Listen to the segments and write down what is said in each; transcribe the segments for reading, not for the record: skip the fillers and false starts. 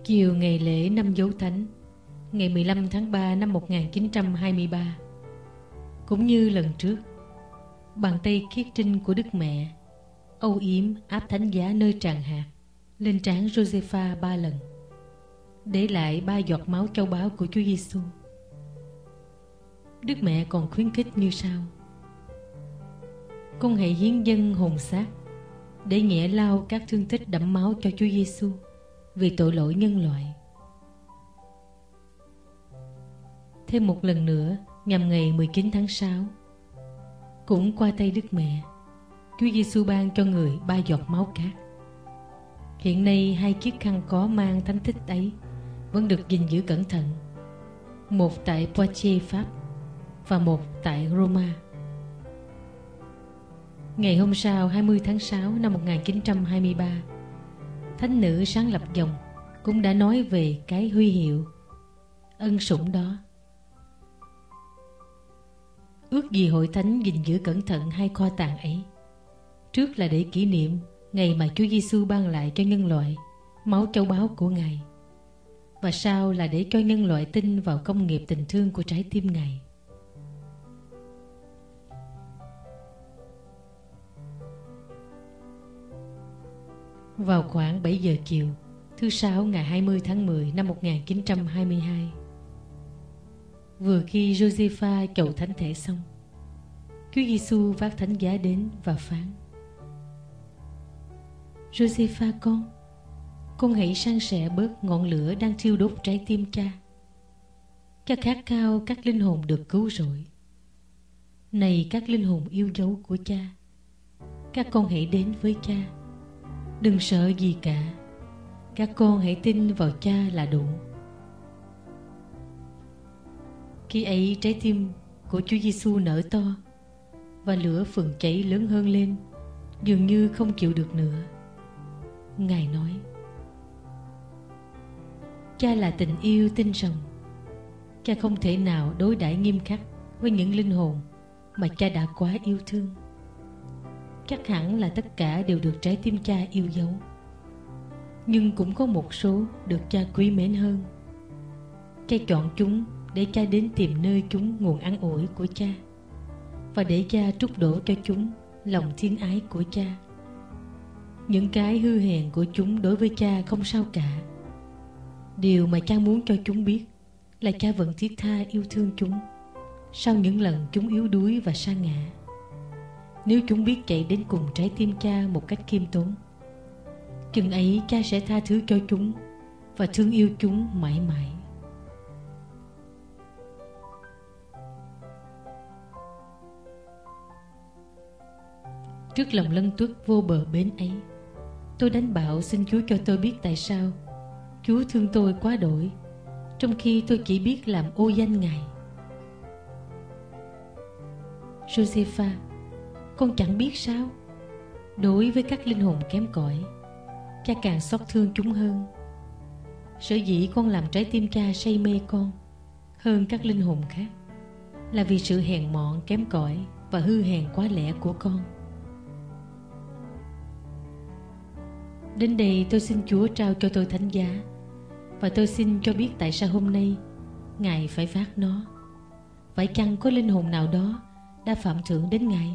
Chiều ngày lễ năm Dấu Thánh, ngày 15 tháng 3 năm 1923, cũng như lần trước, bàn tay khiết trinh của Đức Mẹ âu yếm áp thánh giá nơi tràng hạt lên trán Josepha 3 lần, để lại 3 giọt máu châu báu của Chúa Giêsu. Đức Mẹ còn khuyến khích như sau: con hãy hiến dâng hồn xác để nhẹ lau các thương tích đẫm máu cho Chúa Giêsu vì tội lỗi nhân loại. Thêm một lần nữa, nhằm ngày 19 tháng 6, cũng qua tay Đức Mẹ, Chúa Giêsu ban cho người 3 giọt máu khác. Hiện nay 2 chiếc khăn có mang thánh tích ấy vẫn được gìn giữ cẩn thận, một tại Poitiers, Pháp, và một tại Roma. Ngày hôm sau 20 tháng 6 năm 1923, Thánh nữ sáng lập dòng cũng đã nói về cái huy hiệu ân sủng đó. Ước gì hội thánh gìn giữ cẩn thận 2 kho tàng ấy. Trước là để kỷ niệm ngày mà Chúa Giêsu ban lại cho nhân loại máu châu báu của Ngài, và sau là để cho nhân loại tin vào công nghiệp tình thương của trái tim Ngài. Vào khoảng 7 giờ chiều, thứ Sáu ngày 20 tháng 10 năm 1922, vừa khi Josepha chầu thánh thể xong, Chúa Giêsu vác thánh giá đến và phán: Josepha con hãy san sẻ bớt ngọn lửa đang thiêu đốt trái tim cha. Cha khát khao các linh hồn được cứu rỗi. Này các linh hồn yêu dấu của cha, các con hãy đến với cha. Đừng sợ gì cả, các con hãy tin vào cha là đủ. Khi ấy trái tim của Chúa Giêsu nở to, và lửa phừng cháy lớn hơn lên, dường như không chịu được nữa. Ngài nói: cha là tình yêu tinh rồng. Cha không thể nào đối đãi nghiêm khắc với những linh hồn mà cha đã quá yêu thương. Chắc hẳn là tất cả đều được trái tim cha yêu dấu, nhưng cũng có một số được cha quý mến hơn. Cha chọn chúng để cha đến tìm nơi chúng nguồn an ủi của cha, và để cha trút đổ cho chúng lòng thiên ái của cha. Những cái hư hèn của chúng đối với cha không sao cả. Điều mà cha muốn cho chúng biết là cha vẫn thiết tha yêu thương chúng sau những lần chúng yếu đuối và sa ngã. Nếu chúng biết chạy đến cùng trái tim cha một cách khiêm tốn, chừng ấy cha sẽ tha thứ cho chúng và thương yêu chúng mãi mãi. Trước lòng lân tuất vô bờ bến ấy, tôi đánh bạo xin Chúa cho tôi biết tại sao Chúa thương tôi quá đổi, trong khi tôi chỉ biết làm ô danh Ngài. Josepha, con chẳng biết sao, đối với các linh hồn kém cỏi, cha càng xót thương chúng hơn. Sở dĩ con làm trái tim cha say mê con hơn các linh hồn khác là vì sự hèn mọn kém cỏi và hư hèn quá lẽ của con. Đến đây tôi xin Chúa trao cho tôi thánh giá, và tôi xin cho biết tại sao hôm nay Ngài phải phát nó. Phải chăng có linh hồn nào đó đã phạm thượng đến Ngài?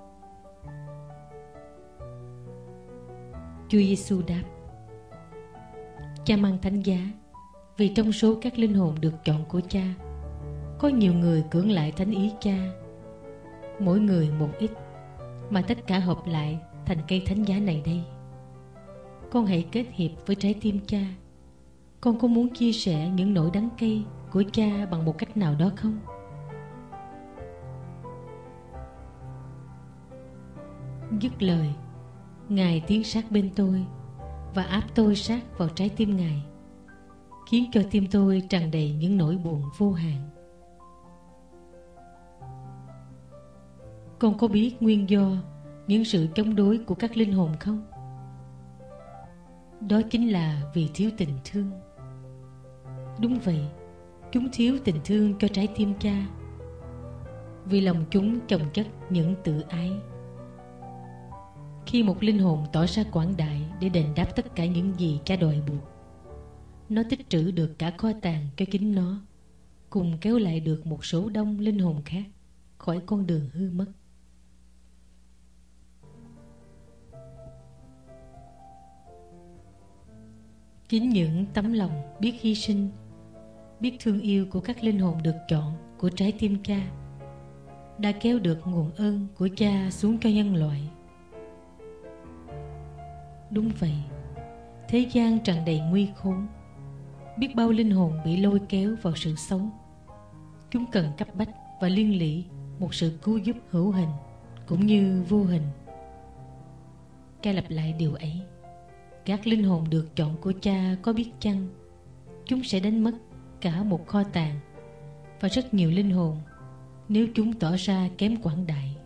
Chúa Giêsu đáp: cha mang thánh giá vì trong số các linh hồn được chọn của cha, có nhiều người cưỡng lại thánh ý cha, mỗi người một ít, mà tất cả hợp lại thành cây thánh giá này đây. Con hãy kết hiệp với trái tim cha. Con có muốn chia sẻ những nỗi đắng cay của cha bằng một cách nào đó không? Dứt lời, Ngài tiến sát bên tôi và áp tôi sát vào trái tim Ngài, khiến cho tim tôi tràn đầy những nỗi buồn vô hạn. Con có biết nguyên do những sự chống đối của các linh hồn không? Đó chính là vì thiếu tình thương. Đúng vậy, chúng thiếu tình thương cho trái tim cha, vì lòng chúng chồng chất những tự ái. Khi một linh hồn tỏ ra quảng đại để đền đáp tất cả những gì cha đòi buộc, nó tích trữ được cả kho tàng cho chính nó, cùng kéo lại được một số đông linh hồn khác khỏi con đường hư mất. Chính những tấm lòng biết hy sinh, biết thương yêu của các linh hồn được chọn của trái tim cha đã kéo được nguồn ơn của cha xuống cho nhân loại. Đúng vậy, thế gian tràn đầy nguy khốn, biết bao linh hồn bị lôi kéo vào sự sống. Chúng cần cấp bách và liên lỉ một sự cứu giúp hữu hình cũng như vô hình. Cha lặp lại điều ấy. Các linh hồn được chọn của cha có biết chăng chúng sẽ đánh mất cả một kho tàng và rất nhiều linh hồn nếu chúng tỏ ra kém quảng đại.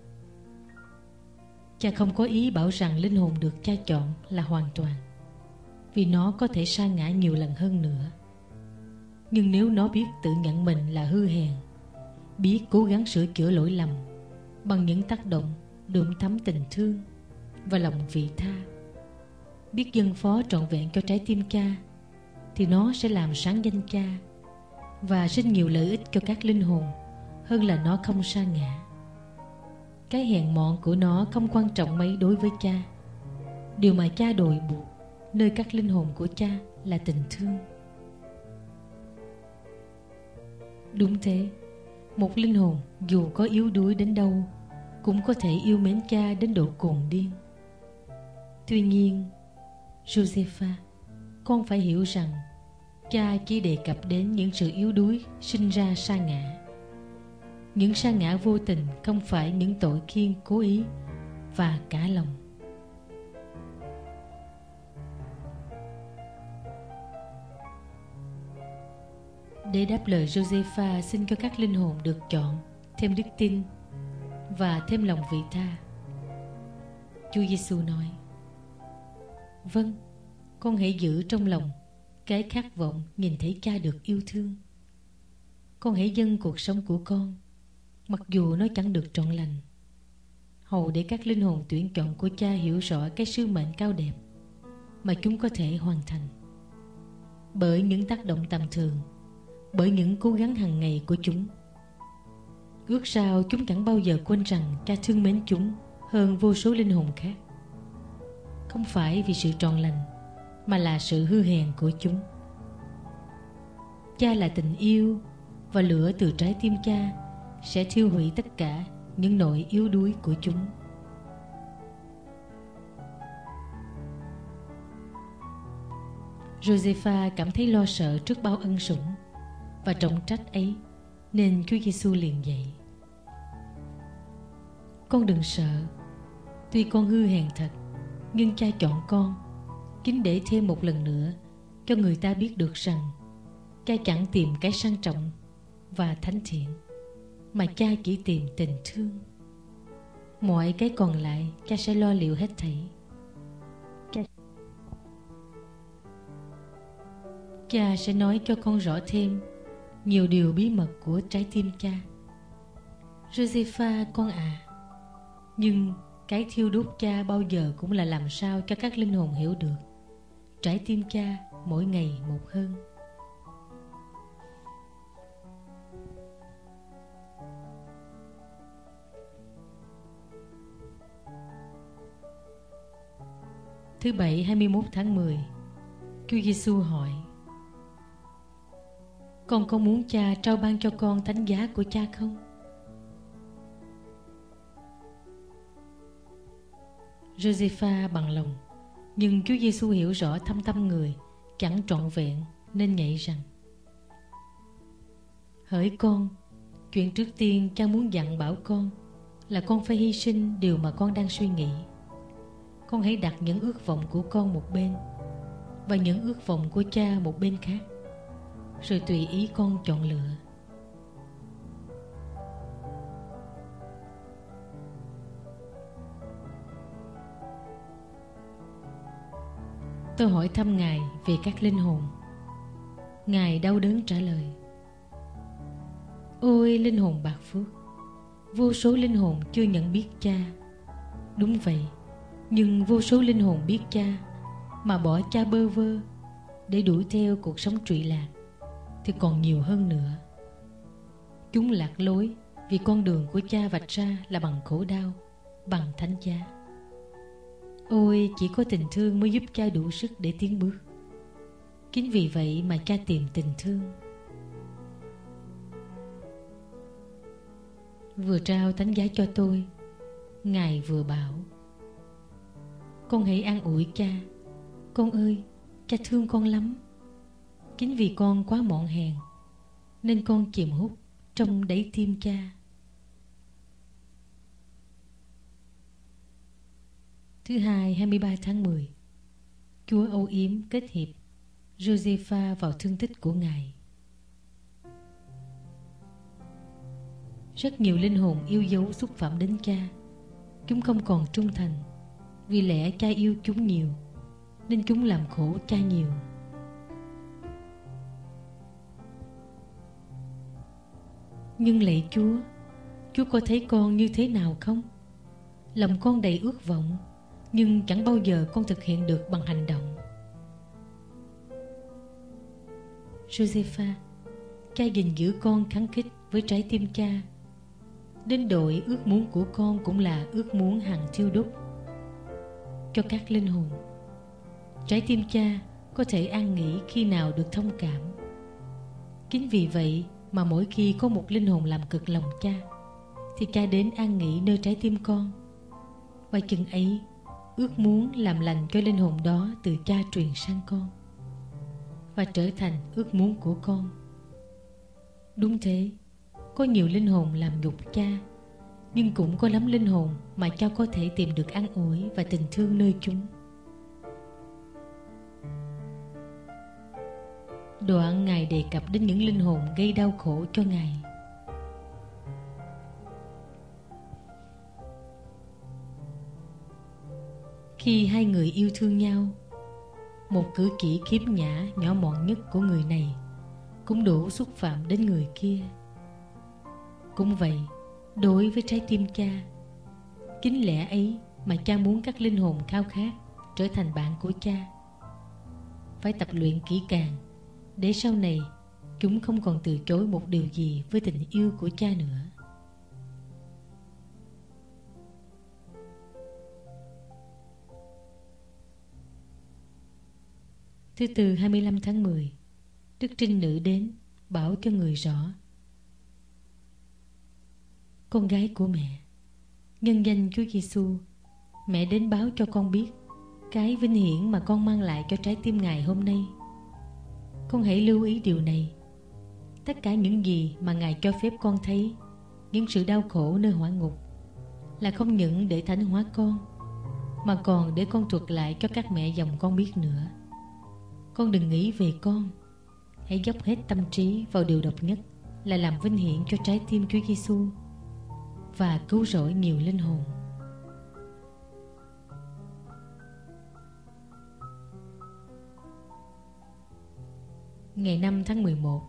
Cha không có ý bảo rằng linh hồn được cha chọn là hoàn toàn, vì nó có thể sa ngã nhiều lần hơn nữa. Nhưng nếu nó biết tự nhận mình là hư hèn, biết cố gắng sửa chữa lỗi lầm bằng những tác động đượm thắm tình thương và lòng vị tha, biết dâng phó trọn vẹn cho trái tim cha, thì nó sẽ làm sáng danh cha và sinh nhiều lợi ích cho các linh hồn hơn là nó không sa ngã. Cái hèn mọn của nó không quan trọng mấy đối với cha. Điều mà cha đòi buộc nơi các linh hồn của cha là tình thương. Đúng thế, một linh hồn dù có yếu đuối đến đâu cũng có thể yêu mến cha đến độ cuồng điên. Tuy nhiên, Josepha, con phải hiểu rằng cha chỉ đề cập đến những sự yếu đuối sinh ra sa ngã. Những sa ngã vô tình không phải những tội khiên cố ý và cả lòng. Để đáp lời, Josepha xin cho các linh hồn được chọn thêm đức tin và thêm lòng vị tha. Chúa Giêsu nói: Vâng, con hãy giữ trong lòng cái khát vọng nhìn thấy cha được yêu thương. Con hãy dâng cuộc sống của con, mặc dù nó chẳng được trọn lành, hầu để các linh hồn tuyển chọn của cha hiểu rõ cái sứ mệnh cao đẹp mà chúng có thể hoàn thành bởi những tác động tầm thường, bởi những cố gắng hàng ngày của chúng. Ước sao chúng chẳng bao giờ quên rằng cha thương mến chúng hơn vô số linh hồn khác, không phải vì sự trọn lành mà là sự hư hèn của chúng. Cha là tình yêu, và lửa từ trái tim cha sẽ thiêu hủy tất cả những nỗi yếu đuối của chúng. Josepha cảm thấy lo sợ trước bao ân sủng và trọng trách ấy, nên Chúa Giêsu liền dạy: Con đừng sợ. Tuy con hư hèn thật, nhưng cha chọn con chính để thêm một lần nữa cho người ta biết được rằng cha chẳng tìm cái sang trọng và thánh thiện, mà cha chỉ tìm tình thương. Mọi cái còn lại cha sẽ lo liệu hết thảy. Cha sẽ nói cho con rõ thêm nhiều điều bí mật của trái tim cha. Josepha con à, nhưng cái thiêu đốt cha bao giờ cũng là làm sao cho các linh hồn hiểu được trái tim cha mỗi ngày một hơn. Thứ Bảy 21 tháng 10, Chúa Giêsu hỏi: Con có muốn cha trao ban cho con thánh giá của cha không? Josepha bằng lòng, nhưng Chúa Giêsu hiểu rõ thâm tâm người chẳng trọn vẹn, nên nhạy rằng: Hỡi con, chuyện trước tiên cha muốn dặn bảo con là con phải hy sinh điều mà con đang suy nghĩ. Con hãy đặt những ước vọng của con một bên và những ước vọng của cha một bên khác, rồi tùy ý con chọn lựa. Tôi hỏi thăm Ngài về các linh hồn. Ngài đau đớn trả lời: Ôi linh hồn bạc phước, vô số linh hồn chưa nhận biết cha. Đúng vậy, nhưng vô số linh hồn biết cha mà bỏ cha bơ vơ, để đuổi theo cuộc sống trụy lạc thì còn nhiều hơn nữa. Chúng lạc lối vì con đường của cha vạch ra là bằng khổ đau, bằng thánh giá. Ôi, chỉ có tình thương mới giúp cha đủ sức để tiến bước. Chính vì vậy mà cha tìm tình thương. Vừa trao thánh giá cho tôi, Ngài vừa bảo: con hãy an ủi cha. Con ơi, cha thương con lắm. Chính vì con quá mọn hèn nên con chìm hút trong đáy tim cha. Thứ Hai, 23 tháng 10, Chúa âu yếm kết hiệp Josepha vào thương tích của Ngài. Rất nhiều linh hồn yêu dấu xúc phạm đến cha. Chúng không còn trung thành. Vì lẽ cha yêu chúng nhiều nên chúng làm khổ cha nhiều. Nhưng lạy Chúa, Chúa có thấy con như thế nào không? Lòng con đầy ước vọng, nhưng chẳng bao giờ con thực hiện được bằng hành động. Josepha, cha gìn giữ con kháng khích với trái tim cha. Đến độ ước muốn của con cũng là ước muốn hằng thiêu đốt cho các linh hồn. Trái tim cha có thể an nghỉ khi nào được thông cảm. Chính vì vậy mà mỗi khi có một linh hồn làm cực lòng cha thì cha đến an nghỉ nơi trái tim con. Và chừng ấy, ước muốn làm lành cho linh hồn đó từ cha truyền sang con và trở thành ước muốn của con. Đúng thế, có nhiều linh hồn làm nhục cha, nhưng cũng có lắm linh hồn mà cha có thể tìm được an ủi và tình thương nơi chúng. Đoạn Ngài đề cập đến những linh hồn gây đau khổ cho Ngài. Khi hai người yêu thương nhau, một cử chỉ khiếm nhã nhỏ mọn nhất của người này cũng đủ xúc phạm đến người kia. Cũng vậy, đối với trái tim cha, chính lẽ ấy mà cha muốn các linh hồn khao khát trở thành bạn của cha. Phải tập luyện kỹ càng để sau này chúng không còn từ chối một điều gì với tình yêu của cha nữa. Thứ Tư, 25 tháng 10, Đức Trinh Nữ đến bảo cho người rõ: con gái của mẹ, nhân danh Chúa Giêsu, mẹ đến báo cho con biết cái vinh hiển mà con mang lại cho trái tim Ngài hôm nay. Con hãy lưu ý điều này: tất cả những gì mà Ngài cho phép con thấy, những sự đau khổ nơi hỏa ngục, là không những để thánh hóa con, mà còn để con thuật lại cho các mẹ dòng con biết nữa. Con đừng nghĩ về con, hãy dốc hết tâm trí vào điều độc nhất là làm vinh hiển cho trái tim Chúa Giêsu và cứu rỗi nhiều linh hồn. Ngày 5 tháng 11,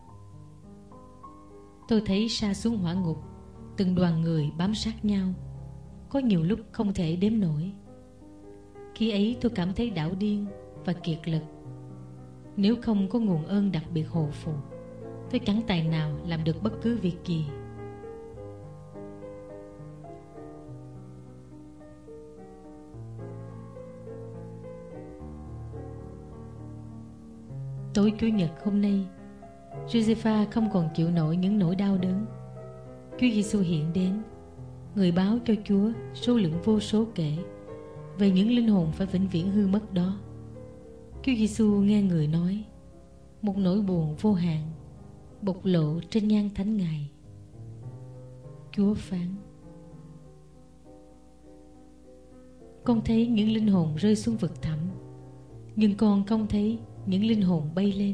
tôi thấy sa xuống hỏa ngục, từng đoàn người bám sát nhau, có nhiều lúc không thể đếm nổi. Khi ấy tôi cảm thấy đảo điên và kiệt lực. Nếu không có nguồn ơn đặc biệt hộ phù, tôi chẳng tài nào làm được bất cứ việc gì. Tối Chủ nhật hôm nay, Josepha không còn chịu nổi những nỗi đau đớn. Chúa Giêsu hiện đến, người báo cho Chúa số lượng vô số kể về những linh hồn phải vĩnh viễn hư mất đó. Chúa Giêsu nghe người nói, một nỗi buồn vô hạn bộc lộ trên nhan thánh Ngài. Chúa phán: con thấy những linh hồn rơi xuống vực thẳm, nhưng con không thấy những linh hồn bay lên.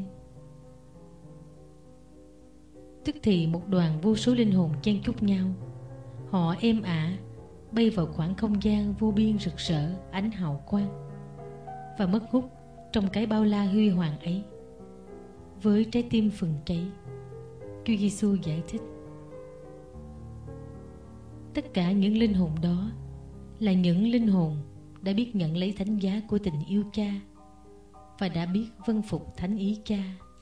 Tức thì một đoàn vô số linh hồn chen chúc nhau, họ êm ả bay vào khoảng không gian vô biên rực rỡ ánh hào quang và mất hút trong cái bao la huy hoàng ấy. Với trái tim phừng cháy, Chúa Giêsu giải thích: tất cả những linh hồn đó là những linh hồn đã biết nhận lấy thánh giá của tình yêu cha và đã biết vâng phục thánh ý Cha.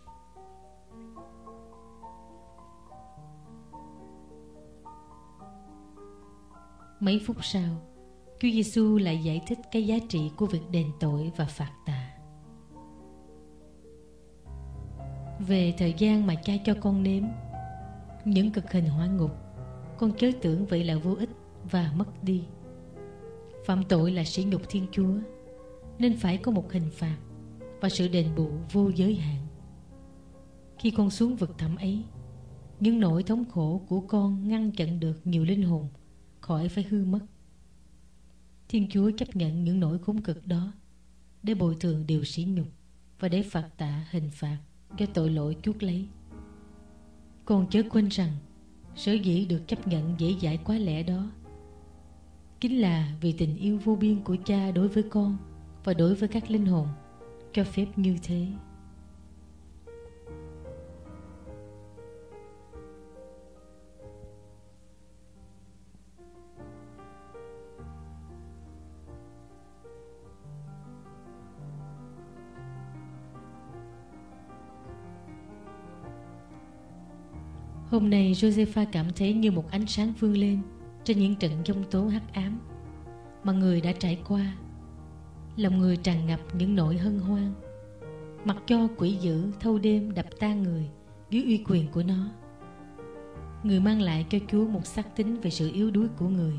Mấy phút sau, Chúa Giêsu lại giải thích cái giá trị của việc đền tội và phạt tạ. Về thời gian mà Cha cho con nếm những cực hình hỏa ngục, con chớ tưởng vậy là vô ích và mất đi. Phạm tội là sỉ nhục Thiên Chúa, nên phải có một hình phạt và sự đền bù vô giới hạn. Khi con xuống vực thẳm ấy, những nỗi thống khổ của con ngăn chặn được nhiều linh hồn khỏi phải hư mất. Thiên Chúa chấp nhận những nỗi khốn cực đó để bồi thường điều sỉ nhục và để phạt tạ hình phạt do tội lỗi chuốc lấy. Con chớ quên rằng sở dĩ được chấp nhận dễ dãi quá lẽ đó chính là vì tình yêu vô biên của Cha đối với con và đối với các linh hồn cho phép như thế. Hôm nay Josepha cảm thấy như một ánh sáng vươn lên trên những trận giông tố hắc ám mà người đã trải qua. Lòng người tràn ngập những nỗi hân hoan, mặc cho quỷ dữ thâu đêm đập tan người dưới uy quyền của nó. Người mang lại cho Chúa một xác tín về sự yếu đuối của người.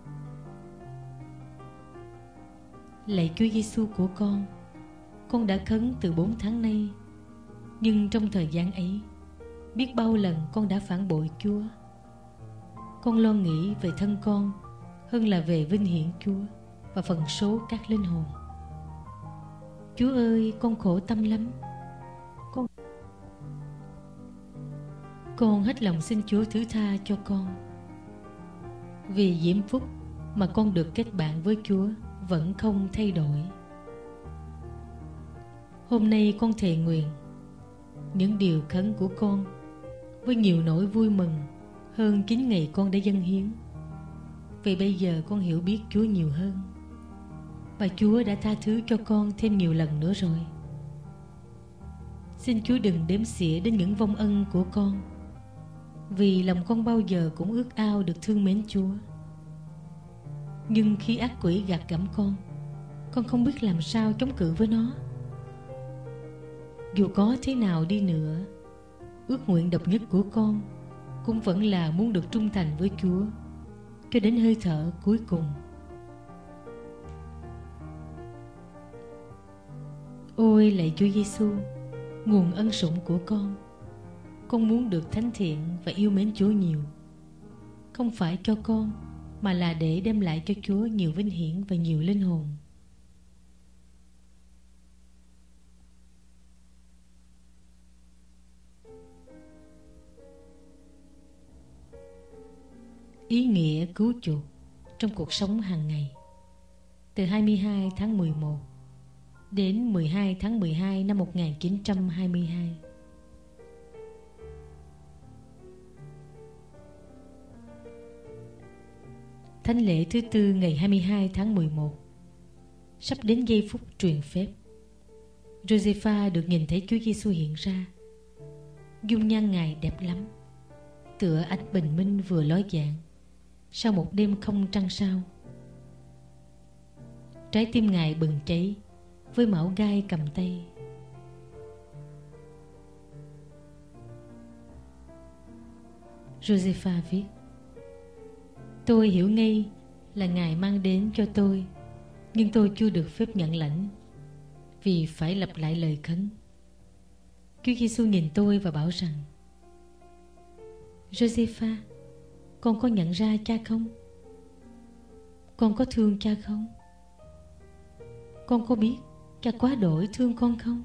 Lạy Chúa Giêsu của con đã khấn từ 4 tháng nay, nhưng trong thời gian ấy, biết bao lần con đã phản bội Chúa. Con lo nghĩ về thân con hơn là về vinh hiển Chúa và phần số các linh hồn. Chúa ơi, con khổ tâm lắm. Con hết lòng xin Chúa thứ tha cho con. Vì diễm phúc mà con được kết bạn với Chúa vẫn không thay đổi. Hôm nay con thề nguyện những điều khấn của con với nhiều nỗi vui mừng hơn 9 ngày con đã dâng hiến. Vì bây giờ con hiểu biết Chúa nhiều hơn, và Chúa đã tha thứ cho con thêm nhiều lần nữa rồi. Xin Chúa đừng đếm xỉa đến những vong ân của con, vì lòng con bao giờ cũng ước ao được thương mến Chúa. Nhưng khi ác quỷ gạt gẫm con không biết làm sao chống cự với nó. Dù có thế nào đi nữa, ước nguyện độc nhất của con cũng vẫn là muốn được trung thành với Chúa cho đến hơi thở cuối cùng. Ôi lạy Chúa Giêsu, nguồn ân sủng của con muốn được thánh thiện và yêu mến Chúa nhiều, không phải cho con mà là để đem lại cho Chúa nhiều vinh hiển và nhiều linh hồn. Ý nghĩa cứu chuộc trong cuộc sống hàng ngày. Từ 22 tháng 11 đến 12 tháng 12 năm 1922. Thánh lễ thứ tư ngày 22 tháng 11, sắp đến giây phút truyền phép. Josepha được nhìn thấy Chúa Giêsu hiện ra. Dung nhan Ngài đẹp lắm, tựa ánh bình minh vừa ló dạng sau một đêm không trăng sao. Trái tim Ngài bừng cháy với mão gai cầm tay. Josepha viết: Tôi hiểu ngay là Ngài mang đến cho tôi, nhưng tôi chưa được phép nhận lãnh vì phải lặp lại lời khấn. Chúa Giêsu nhìn tôi và bảo rằng: Josepha, con có nhận ra cha không? Con có thương cha không? Con có biết cha quá đổi thương con không?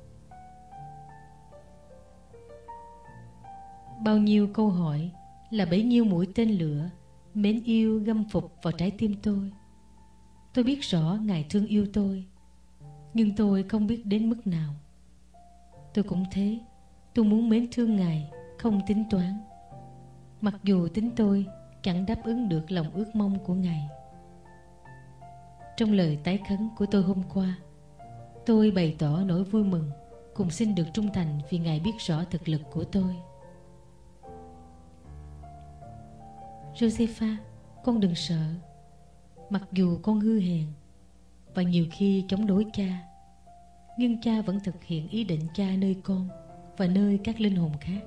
Bao nhiêu câu hỏi là bấy nhiêu mũi tên lửa mến yêu găm phục vào trái tim tôi. Tôi biết rõ Ngài thương yêu tôi, nhưng tôi không biết đến mức nào. Tôi cũng thế, tôi muốn mến thương Ngài không tính toán, mặc dù tính tôi chẳng đáp ứng được lòng ước mong của Ngài. Trong lời tái khấn của tôi hôm qua, Tôi bày tỏ nỗi vui mừng cùng xin được trung thành vì Ngài biết rõ thực lực của tôi. Josepha, con đừng sợ. Mặc dù con hư hèn và nhiều khi chống đối cha, nhưng cha vẫn thực hiện ý định cha nơi con và nơi các linh hồn khác.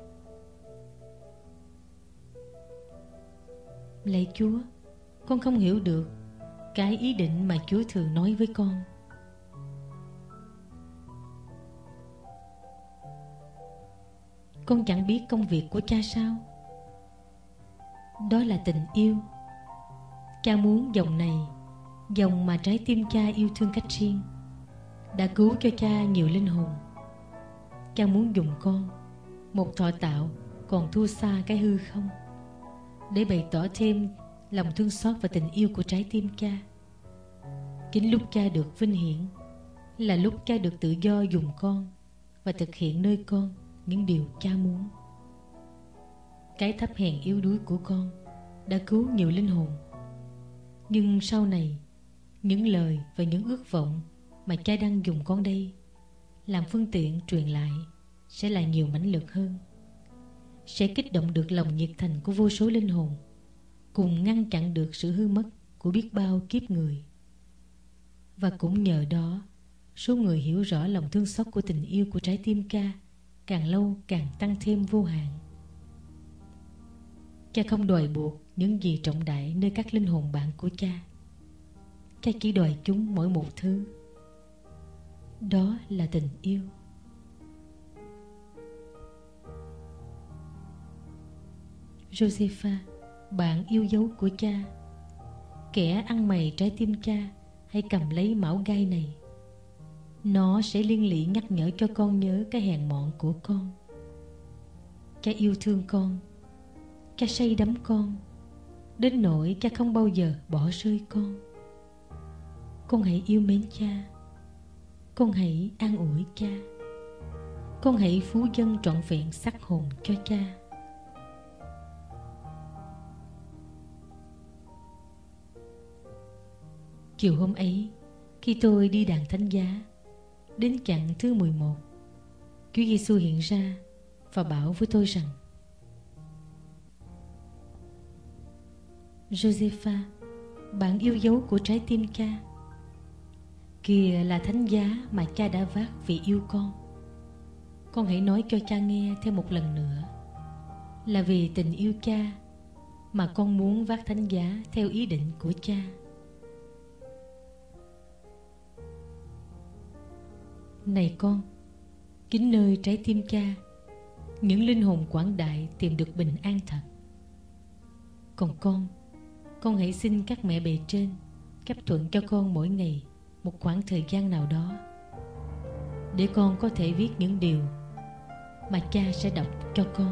Lạy Chúa, con không hiểu được cái ý định mà Chúa thường nói với con. Con chẳng biết công việc của cha sao? Đó là tình yêu. Cha muốn dòng này, dòng mà trái tim cha yêu thương cách riêng, đã cứu cho cha nhiều linh hồn. Cha muốn dùng con, một thọ tạo còn thua xa cái hư không, để bày tỏ thêm lòng thương xót và tình yêu của trái tim cha. Chính lúc cha được vinh hiển là lúc cha được tự do dùng con và thực hiện nơi con những điều cha muốn. Cái thấp hèn yếu đuối của con đã cứu nhiều linh hồn, nhưng sau này những lời và những ước vọng mà cha đang dùng con đây làm phương tiện truyền lại sẽ là nhiều mãnh lực hơn, sẽ kích động được lòng nhiệt thành của vô số linh hồn, cùng ngăn chặn được sự hư mất của biết bao kiếp người. Và cũng nhờ đó, số người hiểu rõ lòng thương xót của tình yêu của trái tim cha càng lâu càng tăng thêm vô hạn. Cha không đòi buộc những gì trọng đại nơi các linh hồn bạn của cha. Cha chỉ đòi chúng mỗi một thứ, đó là tình yêu. Josepha, bạn yêu dấu của cha, kẻ ăn mày trái tim cha, hãy cầm lấy mão gai này. Nó sẽ liên lỉ nhắc nhở cho con nhớ cái hèn mọn của con. Cha yêu thương con, cha say đắm con, đến nỗi cha không bao giờ bỏ rơi con. Con hãy yêu mến cha, con hãy an ủi cha, con hãy phú dâng trọn vẹn sắc hồn cho cha. Chiều hôm ấy, khi tôi đi đàn thánh giá, đến chặng thứ 11, Chúa Giêsu hiện ra và bảo với tôi rằng: Josepha, bạn yêu dấu của trái tim cha. Kìa là thánh giá mà cha đã vác vì yêu con. Con hãy nói cho cha nghe thêm một lần nữa, là vì tình yêu cha mà con muốn vác thánh giá theo ý định của cha. Này con, chính nơi trái tim cha, những linh hồn quảng đại tìm được bình an thật. Còn con hãy xin các mẹ bề trên chấp thuận cho con mỗi ngày một khoảng thời gian nào đó, để con có thể viết những điều mà cha sẽ đọc cho con.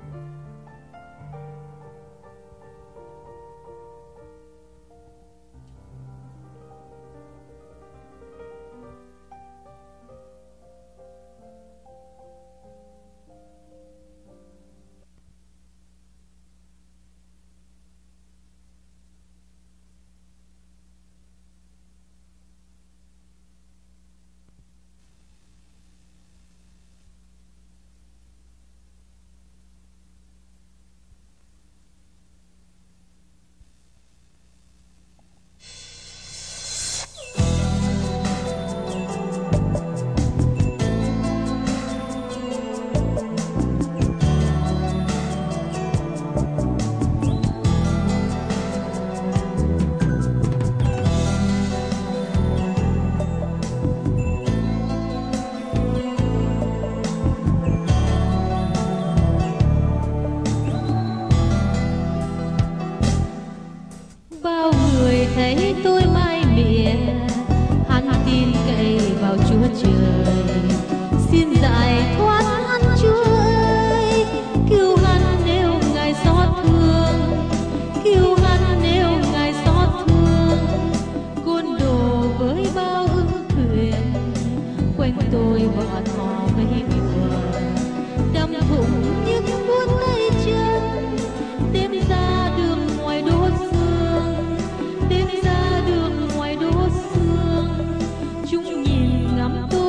thấy tôi mai mỉa, hắn tin cậy vào Chúa Trời, xin giải thoát hắn Chúa ơi, cứu hắn nếu Ngài xót thương, cứu hắn nếu Ngài xót thương. Côn đồ với bao ưu thuyền, quanh tôi bọn họ gây đùa, đâm thủng những buốt tay chân, đem ra đường ngoài đốt xương, đem ra đường ngoài đốt xương. Chúng nhìn ngắm tôi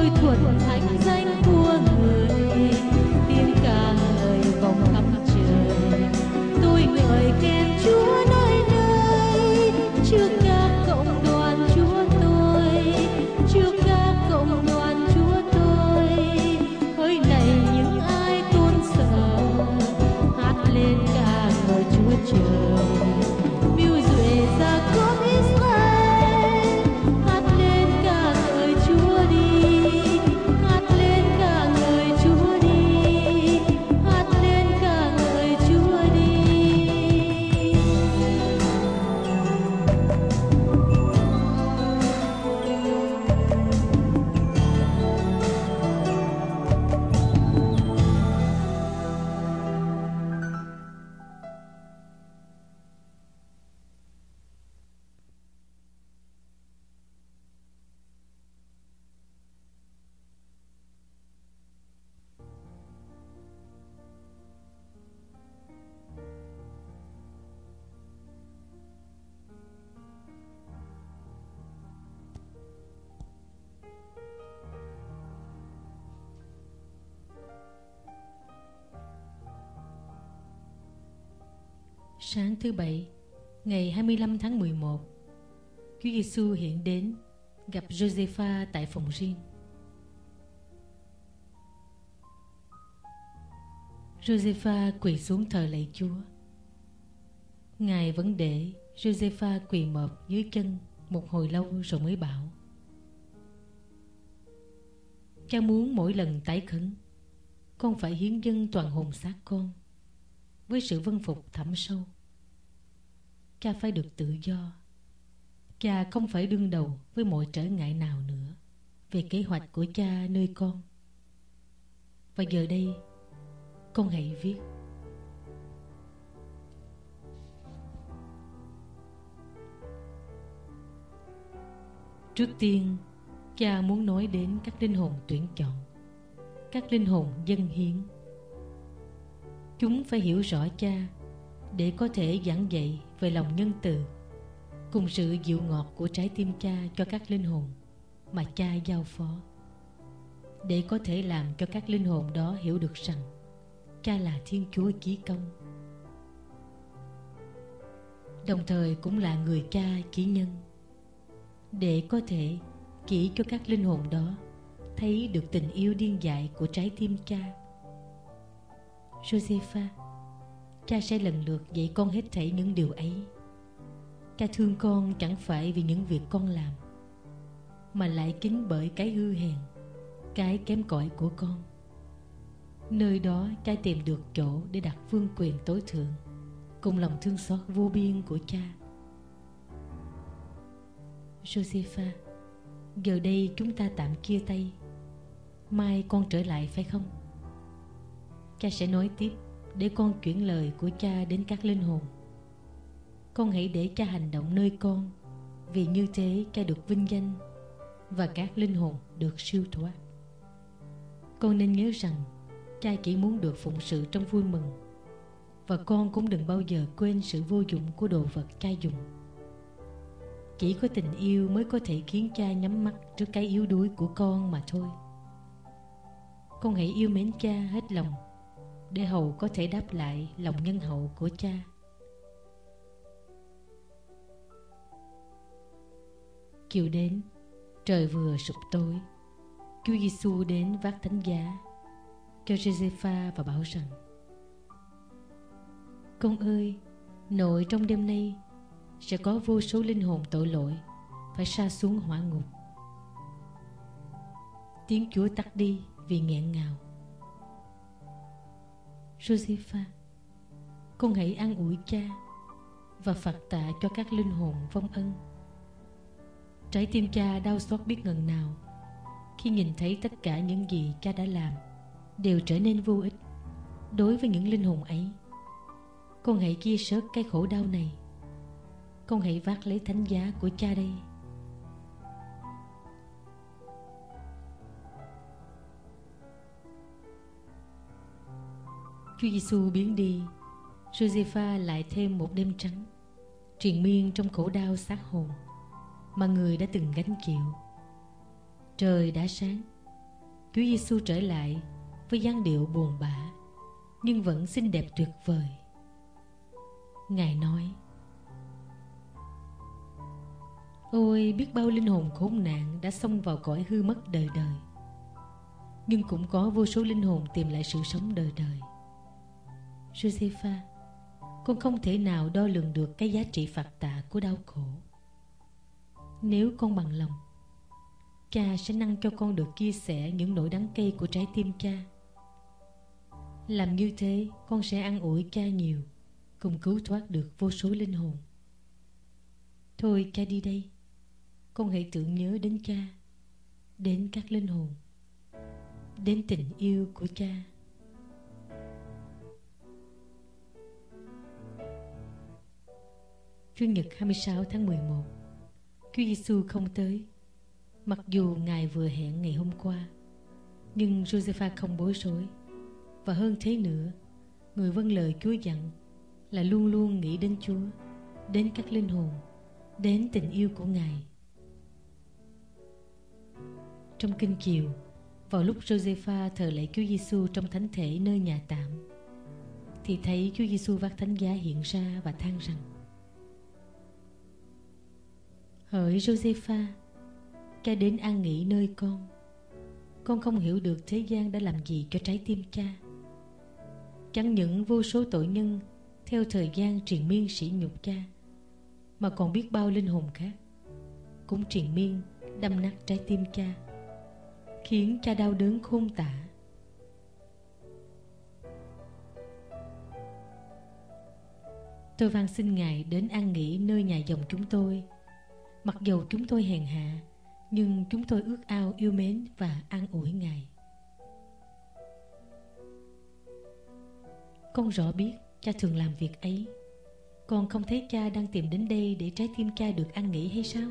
tôi thuần thánh danh của người, tiếng ca ngợi vòng khắp trời. Tôi ngợi khen Chúa nơi nơi, trước các cộng đoàn Chúa tôi, trước các cộng đoàn Chúa tôi. Hỡi này những ai tôn sợ, hát lên ca ngợi Chúa trời. Mưu duệ gia cốp Israel, hát lên ca ngợi Chúa đi, hát lên ca ngợi Chúa đi, hát lên ca ngợi Chúa đi. Sáng thứ Bảy, ngày 25 tháng 11, Chúa Giêsu hiện đến gặp Josepha tại phòng riêng. Josepha quỳ xuống thờ lạy Chúa. Ngài vẫn để Josepha quỳ mọp dưới chân một hồi lâu rồi mới bảo: Cha muốn mỗi lần tái khấn, con phải hiến dâng toàn hồn xác con với sự vâng phục thẳm sâu. Cha phải được tự do. Cha không phải đương đầu với mọi trở ngại nào nữa về kế hoạch của cha nơi con. Và giờ đây, con hãy viết: Trước tiên, cha muốn nói đến các linh hồn tuyển chọn, các linh hồn dâng hiến. Chúng phải hiểu rõ cha để có thể giảng dạy về lòng nhân từ cùng sự dịu ngọt của trái tim cha cho các linh hồn mà cha giao phó, để có thể làm cho các linh hồn đó hiểu được rằng cha là Thiên Chúa chí công, đồng thời cũng là người cha chí nhân, để có thể chỉ cho các linh hồn đó thấy được tình yêu điên dại của trái tim cha. Josepha, cha sẽ lần lượt dạy con hết thảy những điều ấy. Cha thương con chẳng phải vì những việc con làm, mà lại kính bởi cái hư hèn, cái kém cỏi của con. Nơi đó cha tìm được chỗ để đặt vương quyền tối thượng cùng lòng thương xót vô biên của cha. Josepha, giờ đây chúng ta tạm chia tay. Mai con trở lại phải không? Cha sẽ nói tiếp để con chuyển lời của cha đến các linh hồn. Con hãy để cha hành động nơi con, vì như thế cha được vinh danh và các linh hồn được siêu thoát. Con nên nhớ rằng cha chỉ muốn được phụng sự trong vui mừng, và con cũng đừng bao giờ quên sự vô dụng của đồ vật cha dùng. Chỉ có tình yêu mới có thể khiến cha nhắm mắt trước cái yếu đuối của con mà thôi. Con hãy yêu mến cha hết lòng, để hầu có thể đáp lại lòng nhân hậu của cha. Chiều đến, trời vừa sụp tối, Chúa Giêsu đến vác thánh giá cho Josepha và bảo rằng: Con ơi, nội trong đêm nay sẽ có vô số linh hồn tội lỗi phải sa xuống hỏa ngục. Tiếng Chúa tắt đi vì nghẹn ngào. Josepha, con hãy an ủi cha và phạt tạ cho các linh hồn vong ân. Trái tim cha đau xót biết ngần nào khi nhìn thấy tất cả những gì cha đã làm đều trở nên vô ích đối với những linh hồn ấy. Con hãy chia sớt cái khổ đau này. Con hãy vác lấy thánh giá của cha đây. Chúa Giêsu biến đi, Josepha lại thêm một đêm trắng, triền miên trong khổ đau xác hồn mà người đã từng gánh chịu. Trời đã sáng, Chúa Giêsu trở lại với dáng điệu buồn bã nhưng vẫn xinh đẹp tuyệt vời. Ngài nói: ôi, biết bao linh hồn khốn nạn đã xông vào cõi hư mất đời đời, nhưng cũng có vô số linh hồn tìm lại sự sống đời đời. Josepha, con không thể nào đo lường được cái giá trị phạt tạ của đau khổ. Nếu con bằng lòng, cha sẽ năng cho con được chia sẻ những nỗi đắng cay của trái tim cha. Làm như thế, con sẽ an ủi cha nhiều, cùng cứu thoát được vô số linh hồn. Thôi cha đi đây. Con hãy tưởng nhớ đến cha, đến các linh hồn, đến tình yêu của cha. Chủ nhật 26 tháng 11, Chúa Giêsu không tới. Mặc dù Ngài vừa hẹn ngày hôm qua, nhưng Josepha không bối rối. Và hơn thế nữa, người vâng lời Chúa dặn là luôn luôn nghĩ đến Chúa, đến các linh hồn, đến tình yêu của Ngài. Trong kinh chiều, vào lúc Josepha thờ lễ Chúa Giêsu trong thánh thể nơi nhà tạm, thì thấy Chúa Giêsu vác thánh giá hiện ra và than rằng: hỡi Josepha, cha đến an nghỉ nơi con. Con không hiểu được thế gian đã làm gì cho trái tim cha. Chẳng những vô số tội nhân theo thời gian triền miên sỉ nhục cha, mà còn biết bao linh hồn khác cũng triền miên đâm nát trái tim cha, khiến cha đau đớn khôn tả. Tôi van xin Ngài đến an nghỉ nơi nhà dòng chúng tôi. Mặc dầu chúng tôi hèn hạ, nhưng chúng tôi ước ao yêu mến và an ủi Ngài. Con rõ biết cha thường làm việc ấy. Con không thấy cha đang tìm đến đây để trái tim cha được an nghỉ hay sao?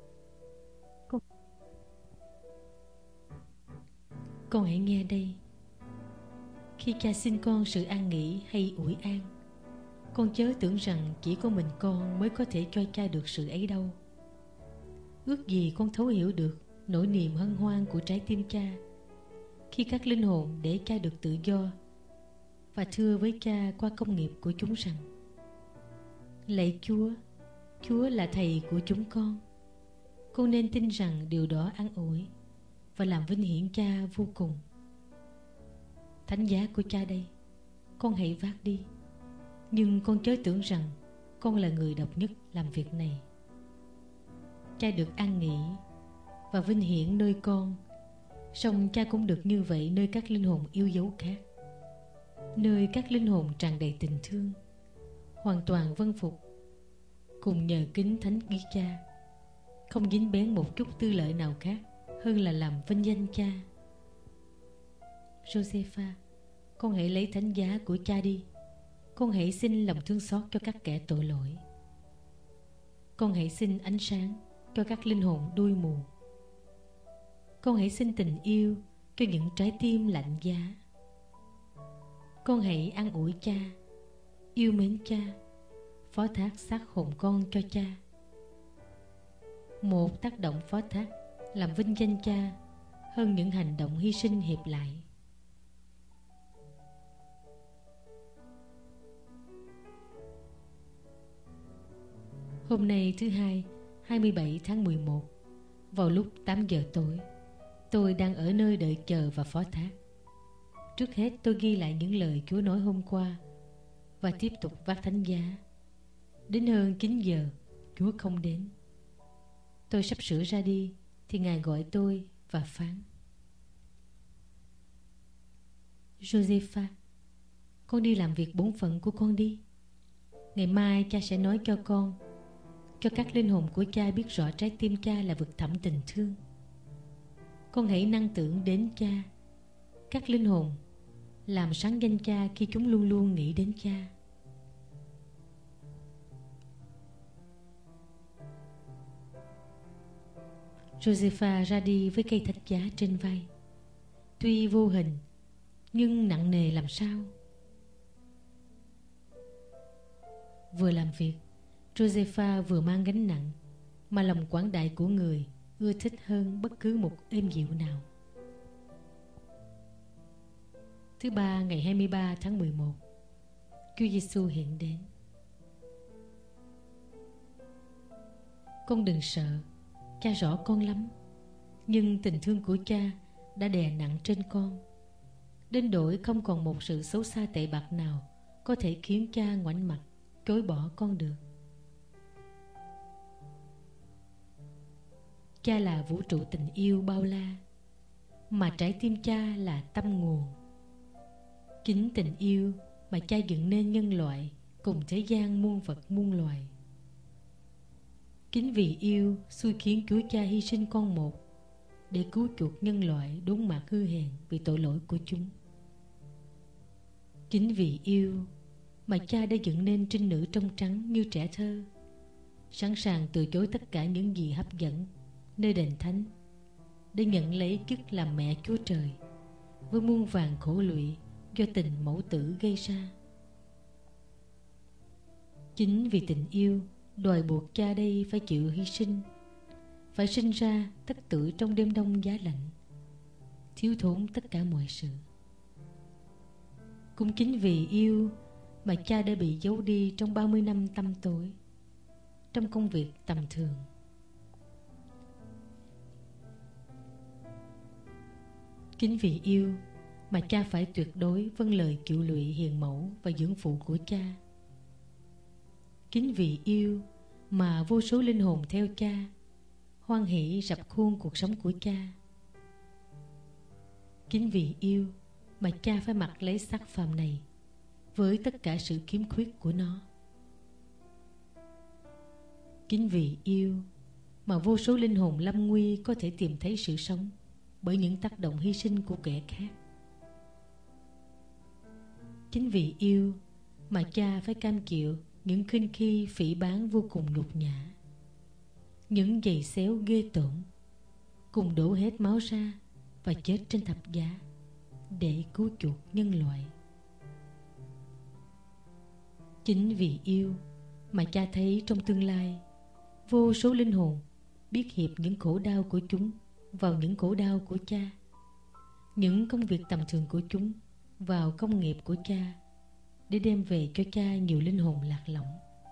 Con hãy nghe đây. Khi cha xin con sự an nghỉ hay ủi an, con chớ tưởng rằng chỉ có mình con mới có thể cho cha được sự ấy đâu. Ước gì con thấu hiểu được nỗi niềm hân hoan của trái tim cha khi các linh hồn để cha được tự do, và thưa với cha qua công nghiệp của chúng rằng: lạy Chúa, Chúa là thầy của chúng con. Con nên tin rằng điều đó an ủi và làm vinh hiển cha vô cùng. Thánh giá của cha đây, con hãy vác đi. Nhưng con chớ tưởng rằng con là người độc nhất làm việc này. Cha được an nghỉ và vinh hiển nơi con, song cha cũng được như vậy nơi các linh hồn yêu dấu khác, nơi các linh hồn tràn đầy tình thương, hoàn toàn vâng phục, cùng nhờ kính thánh ghi cha, không dính bén một chút tư lợi nào khác hơn là làm vinh danh cha. Josepha, con hãy lấy thánh giá của cha đi. Con hãy xin lòng thương xót cho các kẻ tội lỗi. Con hãy xin ánh sáng cho các linh hồn đuôi mù. Con hãy xin tình yêu cho những trái tim lạnh giá. Con hãy an ủi cha, yêu mến cha, phó thác xác hồn con cho cha. Một tác động phó thác làm vinh danh cha hơn những hành động hy sinh hiệp lại. Hôm nay thứ Hai, 27 tháng 11, vào lúc 8 giờ tối, tôi đang ở nơi đợi chờ và phó thác. Trước hết tôi ghi lại những lời Chúa nói hôm qua và tiếp tục vác thánh giá. Đến hơn 9 giờ, Chúa không đến. Tôi sắp sửa ra đi thì Ngài gọi tôi và phán: Josepha, con đi làm việc bổn phận của con đi. Ngày mai cha sẽ nói cho con, cho các linh hồn của cha biết rõ trái tim cha là vực thẳm tình thương. Con hãy năng tưởng đến cha, các linh hồn, làm sáng danh cha khi chúng luôn luôn nghĩ đến cha. Josepha ra đi với cây thánh giá trên vai. Tuy vô hình, nhưng nặng nề làm sao. Vừa làm việc, Josepha vừa mang gánh nặng mà lòng quảng đại của người ưa thích hơn bất cứ một êm dịu nào. Thứ ba ngày 23 tháng 11, Chúa Giêsu hiện đến. Con đừng sợ, cha rõ con lắm, nhưng tình thương của cha đã đè nặng trên con, đến nỗi không còn một sự xấu xa tệ bạc nào có thể khiến cha ngoảnh mặt chối bỏ con được. Cha là vũ trụ tình yêu bao la, mà trái tim cha là tâm nguồn. Chính tình yêu mà cha dựng nên nhân loại cùng thế gian muôn vật muôn loài. Chính vì yêu xui khiến Chúa Cha hy sinh con một để cứu chuộc nhân loại đốn mạc hư hèn vì tội lỗi của chúng. Chính vì yêu mà cha đã dựng nên trinh nữ trong trắng như trẻ thơ, sẵn sàng từ chối tất cả những gì hấp dẫn nơi đền thánh để nhận lấy chức làm mẹ Chúa Trời với muôn vàn khổ lụy do tình mẫu tử gây ra. Chính vì tình yêu đòi buộc cha đây phải chịu hy sinh, phải sinh ra thất tử trong đêm đông giá lạnh, thiếu thốn tất cả mọi sự. Cũng chính vì yêu mà cha đã bị giấu đi trong 30 năm tăm tối, trong công việc tầm thường. Chính vì yêu mà cha phải tuyệt đối vâng lời cựu lụy hiền mẫu và dưỡng phụ của cha. Chính vì yêu mà vô số linh hồn theo cha, hoan hỷ rập khuôn cuộc sống của cha. Chính vì yêu mà cha phải mặc lấy xác phàm này với tất cả sự khiếm khuyết của nó. Chính vì yêu mà vô số linh hồn lâm nguy có thể tìm thấy sự sống bởi những tác động hy sinh của kẻ khác. Chính vì yêu mà cha phải cam chịu những khinh khi phỉ báng vô cùng nhục nhã, những giày xéo ghê tởm, cùng đổ hết máu ra và chết trên thập giá để cứu chuộc nhân loại. Chính vì yêu mà cha thấy trong tương lai vô số linh hồn biết hiệp những khổ đau của chúng vào những khổ đau của cha, những công việc tầm thường của chúng vào công nghiệp của cha, để đem về cho cha nhiều linh hồn lạc lõng.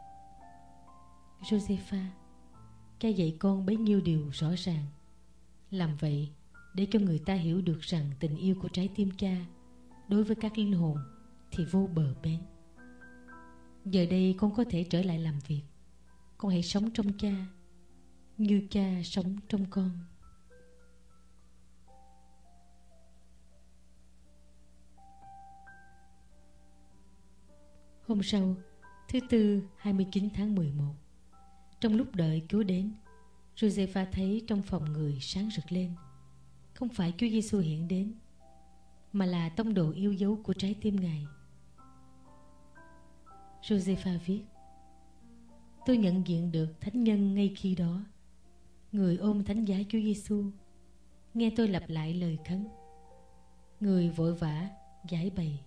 Josepha, cha dạy con bấy nhiêu điều rõ ràng. Làm vậy để cho người ta hiểu được rằng tình yêu của trái tim cha đối với các linh hồn thì vô bờ bến. Giờ đây con có thể trở lại làm việc. Con hãy sống trong cha như cha sống trong con. Hôm sau, thứ Tư 29 tháng 11, trong lúc đợi Chúa đến, Josepha thấy trong phòng người sáng rực lên. Không phải Chúa Giêsu hiện đến, mà là tông đồ yêu dấu của trái tim Ngài. Josepha viết: tôi nhận diện được thánh nhân ngay khi đó, người ôm thánh giá Chúa Giêsu. Nghe tôi lặp lại lời khấn, người vội vã giải bày: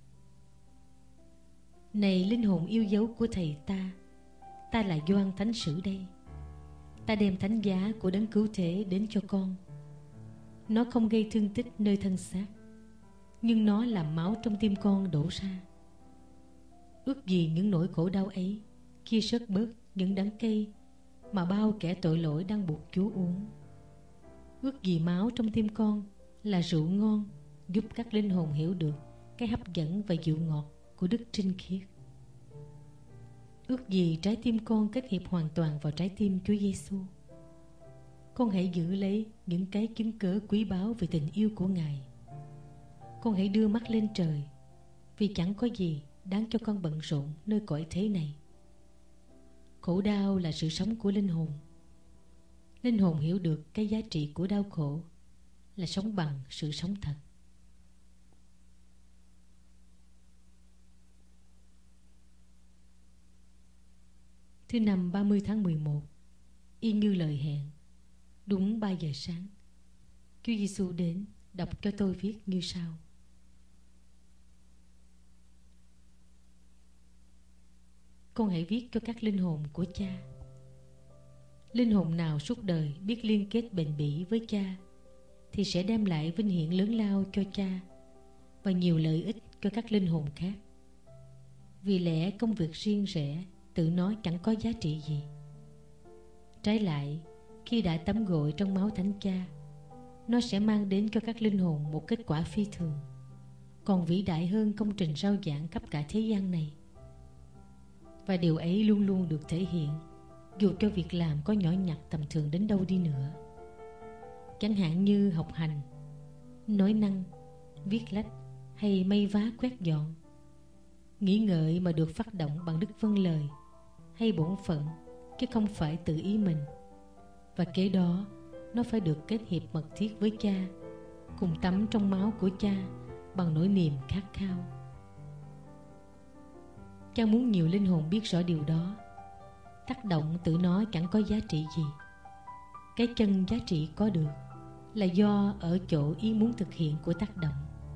này linh hồn yêu dấu của thầy ta là Gioan thánh sử đây. Ta đem thánh giá của đấng cứu thế đến cho con. Nó không gây thương tích nơi thân xác, nhưng nó làm máu trong tim con đổ ra. Ước gì những nỗi khổ đau ấy chia sớt bớt những đắng cay mà bao kẻ tội lỗi đang buộc Chúa uống. Ước gì máu trong tim con là rượu ngon, giúp các linh hồn hiểu được cái hấp dẫn và dịu ngọt của đức trinh khiết. Ước gì trái tim con kết hiệp hoàn toàn vào trái tim Chúa Giêsu. Con hãy giữ lấy những cái chứng cớ quý báu về tình yêu của Ngài. Con hãy đưa mắt lên trời, vì chẳng có gì đáng cho con bận rộn nơi cõi thế này. Khổ đau là sự sống của linh hồn. Linh hồn hiểu được cái giá trị của đau khổ là sống bằng sự sống thật. Thứ Năm 30 tháng 11, y như lời hẹn, đúng 3 giờ sáng, Chúa Giêsu đến đọc cho tôi viết như sau: con hãy viết cho các linh hồn của cha. Linh hồn nào suốt đời biết liên kết bền bỉ với cha thì sẽ đem lại vinh hiển lớn lao cho cha và nhiều lợi ích cho các linh hồn khác. Vì lẽ công việc riêng rẽ tự nó chẳng có giá trị gì. Trái lại, khi đã tắm gội trong máu Thánh Cha, nó sẽ mang đến cho các linh hồn một kết quả phi thường, còn vĩ đại hơn công trình rao giảng khắp cả thế gian này. Và điều ấy luôn luôn được thể hiện, dù cho việc làm có nhỏ nhặt tầm thường đến đâu đi nữa. Chẳng hạn như học hành, nói năng, viết lách hay may vá quét dọn. Nghĩ ngợi mà được phát động bằng đức vâng lời hay bổn phận, chứ không phải tự ý mình. Và kế đó, nó phải được kết hiệp mật thiết với Cha, cùng tắm trong máu của Cha bằng nỗi niềm khát khao. Cha muốn nhiều linh hồn biết rõ điều đó. Tác động tự nó chẳng có giá trị gì. Cái chân giá trị có được là do ở chỗ ý muốn thực hiện của tác động.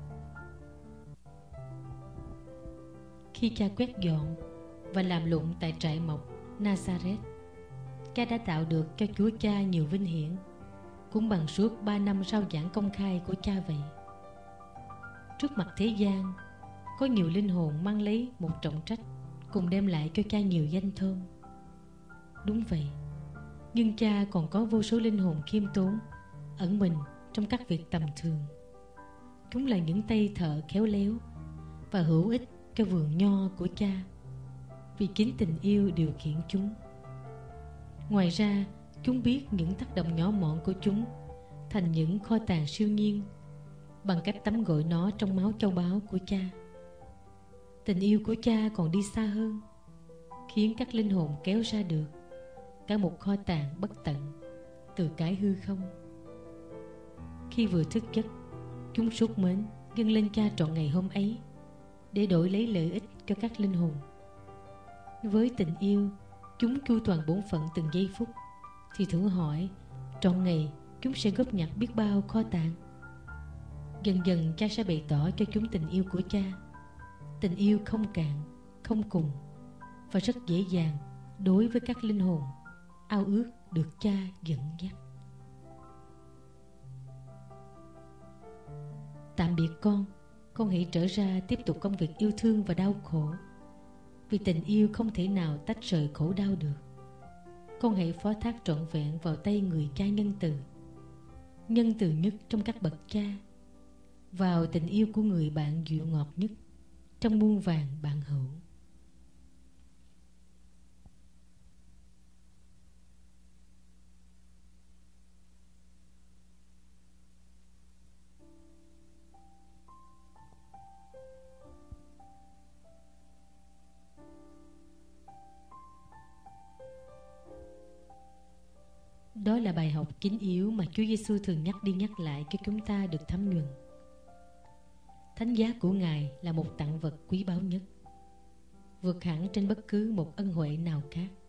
Khi Cha quét dọn và làm lụng tại trại mộc Nazareth, Cha đã tạo được cho Chúa Cha nhiều vinh hiển, cũng bằng suốt 3 năm rao giảng công khai của Cha vậy. Trước mặt thế gian, có nhiều linh hồn mang lấy một trọng trách, cùng đem lại cho Cha nhiều danh thơm. Đúng vậy, nhưng Cha còn có vô số linh hồn khiêm tốn, ẩn mình trong các việc tầm thường. Chúng là những tay thợ khéo léo và hữu ích cho vườn nho của Cha, vì chính tình yêu điều khiển chúng. Ngoài ra, chúng biết những tác động nhỏ mọn của chúng thành những kho tàng siêu nhiên bằng cách tắm gội nó trong máu châu báu của Cha. Tình yêu của Cha còn đi xa hơn, khiến các linh hồn kéo ra được cả một kho tàng bất tận từ cái hư không. Khi vừa thức giấc, chúng sốt mến dâng lên Cha trọn ngày hôm ấy để đổi lấy lợi ích cho các linh hồn. Với tình yêu, chúng chu toàn bổn phận từng giây phút, thì thử hỏi trọn ngày chúng sẽ góp nhặt biết bao kho tàng. Dần dần Cha sẽ bày tỏ cho chúng tình yêu của Cha, tình yêu không cạn, không cùng và rất dễ dàng đối với các linh hồn ao ước được Cha dẫn dắt. Tạm biệt con hãy trở ra tiếp tục công việc yêu thương và đau khổ, vì tình yêu không thể nào tách rời khổ đau được. Con hãy phó thác trọn vẹn vào tay người Cha nhân từ nhất trong các bậc cha, vào tình yêu của người bạn dịu ngọt nhất trong muôn vàn bạn hữu. Đó là bài học chính yếu mà Chúa Giêsu thường nhắc đi nhắc lại cho chúng ta được thấm nhuần. Thánh giá của Ngài là một tặng vật quý báu nhất, vượt hẳn trên bất cứ một ân huệ nào khác.